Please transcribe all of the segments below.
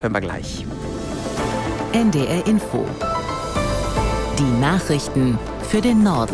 Hören wir gleich. NDR Info. Die Nachrichten für den Norden.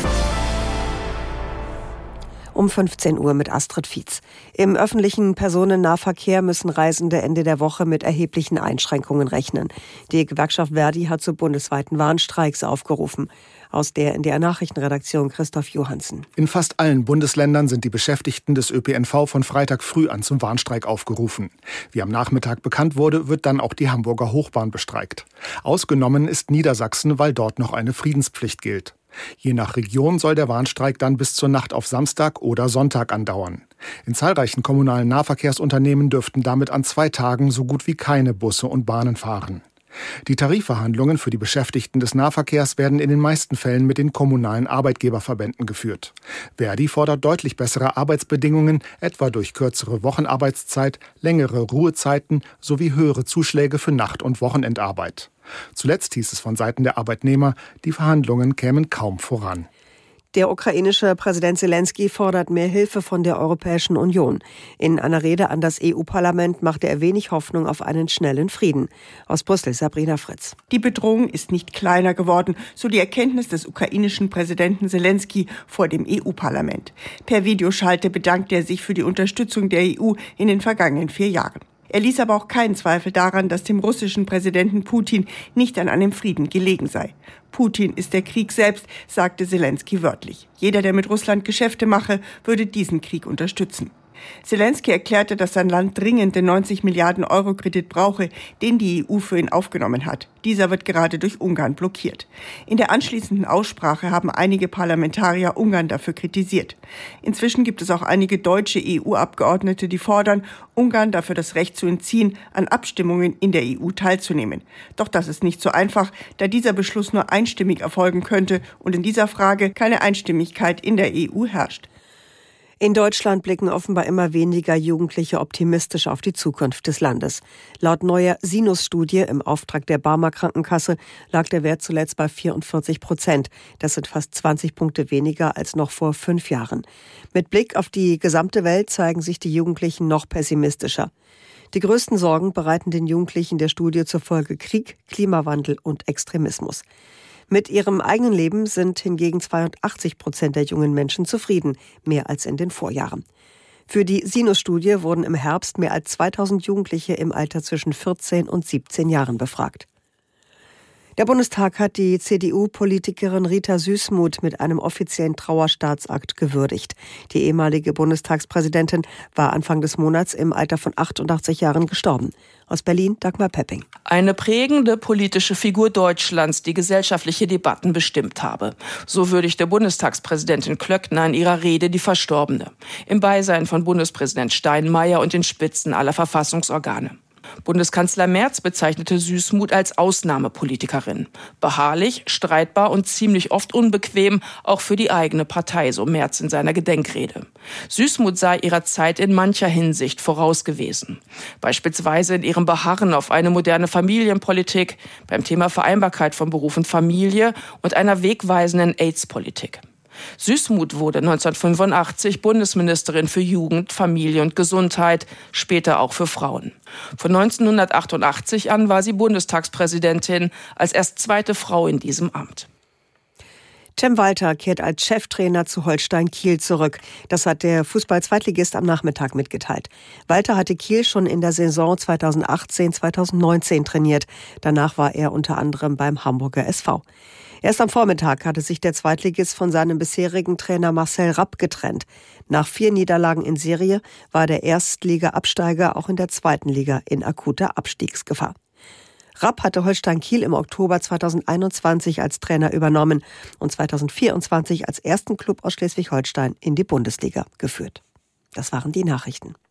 Um 15 Uhr mit Astrid Fietz. Im öffentlichen Personennahverkehr müssen Reisende Ende der Woche mit erheblichen Einschränkungen rechnen. Die Gewerkschaft Verdi hat zu bundesweiten Warnstreiks aufgerufen. Aus der NDR Nachrichtenredaktion Christoph Johansen. In fast allen Bundesländern sind die Beschäftigten des ÖPNV von Freitag früh an zum Warnstreik aufgerufen. Wie am Nachmittag bekannt wurde, wird dann auch die Hamburger Hochbahn bestreikt. Ausgenommen ist Niedersachsen, weil dort noch eine Friedenspflicht gilt. Je nach Region soll der Warnstreik dann bis zur Nacht auf Samstag oder Sonntag andauern. In zahlreichen kommunalen Nahverkehrsunternehmen dürften damit an 2 Tagen so gut wie keine Busse und Bahnen fahren. Die Tarifverhandlungen für die Beschäftigten des Nahverkehrs werden in den meisten Fällen mit den kommunalen Arbeitgeberverbänden geführt. Verdi fordert deutlich bessere Arbeitsbedingungen, etwa durch kürzere Wochenarbeitszeit, längere Ruhezeiten sowie höhere Zuschläge für Nacht- und Wochenendarbeit. Zuletzt hieß es von Seiten der Arbeitnehmer, die Verhandlungen kämen kaum voran. Der ukrainische Präsident Zelensky fordert mehr Hilfe von der Europäischen Union. In einer Rede an das EU-Parlament machte er wenig Hoffnung auf einen schnellen Frieden. Aus Brüssel Sabrina Fritz. Die Bedrohung ist nicht kleiner geworden, so die Erkenntnis des ukrainischen Präsidenten Zelensky vor dem EU-Parlament. Per Videoschalte bedankte er sich für die Unterstützung der EU in den vergangenen 4 Jahren. Er ließ aber auch keinen Zweifel daran, dass dem russischen Präsidenten Putin nicht an einem Frieden gelegen sei. Putin ist der Krieg selbst, sagte Zelensky wörtlich. Jeder, der mit Russland Geschäfte mache, würde diesen Krieg unterstützen. Zelensky erklärte, dass sein Land dringend den 90 Milliarden Euro Kredit brauche, den die EU für ihn aufgenommen hat. Dieser wird gerade durch Ungarn blockiert. In der anschließenden Aussprache haben einige Parlamentarier Ungarn dafür kritisiert. Inzwischen gibt es auch einige deutsche EU-Abgeordnete, die fordern, Ungarn dafür das Recht zu entziehen, an Abstimmungen in der EU teilzunehmen. Doch das ist nicht so einfach, da dieser Beschluss nur einstimmig erfolgen könnte und in dieser Frage keine Einstimmigkeit in der EU herrscht. In Deutschland blicken offenbar immer weniger Jugendliche optimistisch auf die Zukunft des Landes. Laut neuer Sinus-Studie im Auftrag der Barmer Krankenkasse lag der Wert zuletzt bei 44%. Das sind fast 20 Punkte weniger als noch vor 5 Jahren. Mit Blick auf die gesamte Welt zeigen sich die Jugendlichen noch pessimistischer. Die größten Sorgen bereiten den Jugendlichen der Studie zufolge Krieg, Klimawandel und Extremismus. Mit ihrem eigenen Leben sind hingegen 82% der jungen Menschen zufrieden, mehr als in den Vorjahren. Für die Sinus-Studie wurden im Herbst mehr als 2000 Jugendliche im Alter zwischen 14 und 17 Jahren befragt. Der Bundestag hat die CDU-Politikerin Rita Süssmuth mit einem offiziellen Trauerstaatsakt gewürdigt. Die ehemalige Bundestagspräsidentin war Anfang des Monats im Alter von 88 Jahren gestorben. Aus Berlin Dagmar Pepping. Eine prägende politische Figur Deutschlands, die gesellschaftliche Debatten bestimmt habe. So würdigte Bundestagspräsidentin Klöckner in ihrer Rede die Verstorbene. Im Beisein von Bundespräsident Steinmeier und den Spitzen aller Verfassungsorgane. Bundeskanzler Merz bezeichnete Süssmuth als Ausnahmepolitikerin. Beharrlich, streitbar und ziemlich oft unbequem, auch für die eigene Partei, so Merz in seiner Gedenkrede. Süssmuth sei ihrer Zeit in mancher Hinsicht voraus gewesen. Beispielsweise in ihrem Beharren auf eine moderne Familienpolitik, beim Thema Vereinbarkeit von Beruf und Familie und einer wegweisenden AIDS-Politik. Süssmuth wurde 1985 Bundesministerin für Jugend, Familie und Gesundheit, später auch für Frauen. Von 1988 an war sie Bundestagspräsidentin, als erst zweite Frau in diesem Amt. Cem Walter kehrt als Cheftrainer zu Holstein Kiel zurück. Das hat der Fußball-Zweitligist am Nachmittag mitgeteilt. Walter hatte Kiel schon in der Saison 2018/2019 trainiert. Danach war er unter anderem beim Hamburger SV. Erst am Vormittag hatte sich der Zweitligist von seinem bisherigen Trainer Marcel Rapp getrennt. Nach 4 Niederlagen in Serie war der Erstliga-Absteiger auch in der 2. Liga in akuter Abstiegsgefahr. Rapp hatte Holstein Kiel im Oktober 2021 als Trainer übernommen und 2024 als ersten Klub aus Schleswig-Holstein in die Bundesliga geführt. Das waren die Nachrichten.